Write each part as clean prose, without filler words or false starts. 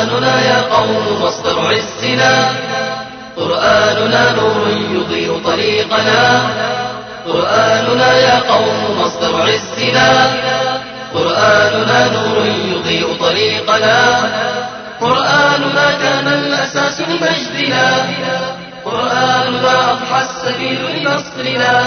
قرآننا يا قوم مصدر عزنا، قرآننا نور يضيء طريقنا، قرآننا يا قوم مصدر عزنا، قرآننا نور يضيء طريقنا، قرآننا كان الأساس لمجدنا، قرآننا أضحى السبيل لنصرنا،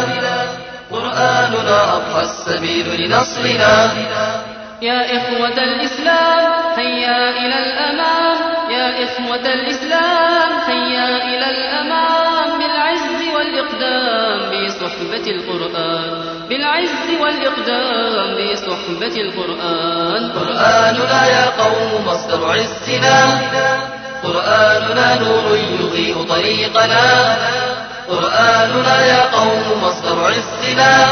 قرآننا أضحى السبيل لنصرنا. يا إخوة الإسلام هيا إلى الأمام، يا إخوة الإسلام هيا إلى الأمام، بالعز والإقدام بصحبة القرآن، بالعز والإقدام بصحبة القرآن. قرآننا يا قوم مصدر عزنا، قرآننا نور يضيء طريقنا، قرآننا يا قوم مصدر عزنا،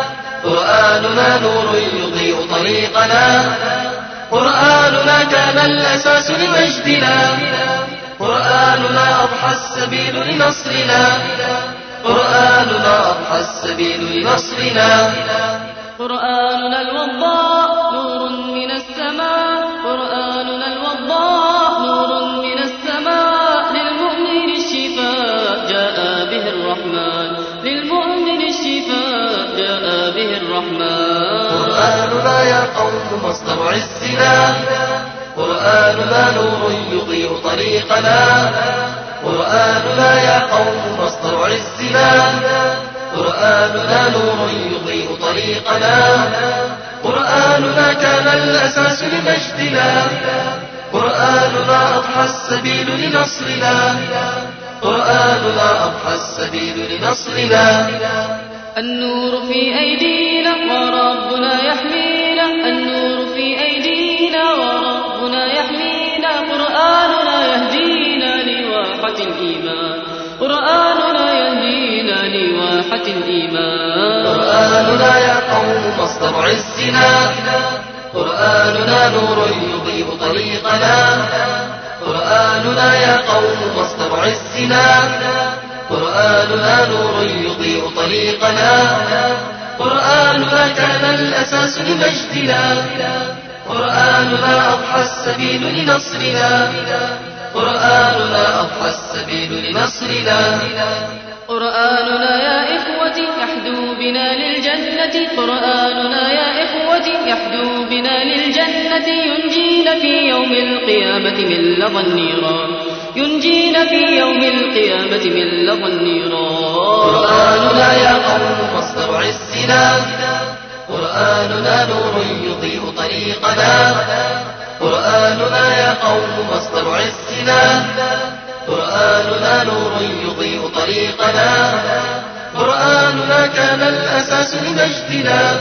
قرآننا نور يضيء طريقنا، قرآننا كان الأساس لمجدنا، قرآننا أضحى السبيل لنصرنا، قرآننا أضحى السبيل لنصرنا. قرآننا الوضاء نور من السماء، قرآننا الوضاء نور من السماء، للمؤمن الشفاء جاء به الرحمن، للمؤمن الشفاء جاء به الرحمن. قرآننا يا قوم مصدر عزنا، قرآننا نور يضيء طريقنا، قرآننا يا قوم مصدر عزنا، قرآننا نور يضيء طريقنا، قرآننا كان الأساس لمجدنا، قرآننا أضحى السبيل لنصرنا، قرآننا أضحى السبيل لنصرنا. النور في أيدينا وربنا يحمينا، النور في أيدينا وربنا يحمينا، قرآننا يهدينا لواحة الإيمان، قرآننا يهدينا لواحة الإيمان. قرآننا يا قوم مصدر عزنا، قرآننا نور يضيء طريقنا، قرآننا يا قوم مصدر عزنا، قرآننا نور يضيء طريقنا، قرآننا كان الأساس لمجدنا، قرآننا أضحى السبيل لنصرنا، قرآننا أضحى السبيل لنصرنا. قرآننا يا إخوتي يحدو بنا للجنة، قرآننا يا إخوتي يحدو بنا للجنة، ينجينا في يوم القيامة من لظى النيران، ينجينا في يوم القيامة من لظى النيران. قرآننا يا قوم مصدر عزنا، قرآننا نور يضيء طريقنا، قرآننا يا قوم مصدر عزنا، قرآننا نور يضيء طريقنا، قرآننا كان الأساس لمجدنا،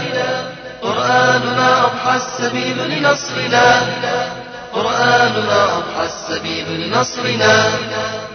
قرآننا أضحى السبيل لنصرنا، قرآننا أضحى السبيل لنصرنا.